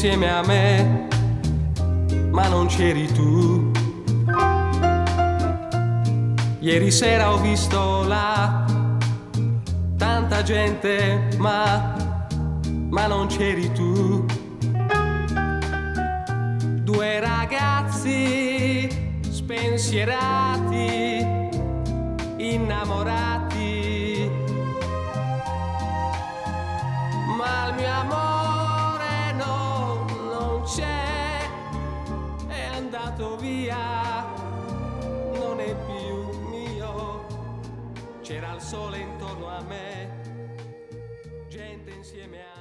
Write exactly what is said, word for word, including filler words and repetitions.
insieme a me, ma non c'eri tu. Ieri sera ho visto là tanta gente, ma, ma non c'eri tu. Due ragazzi spensierati, innamorati, ma il mio amore no, non c'è, è andato via, non è più mio. C'era il sole intorno a me, gente insieme a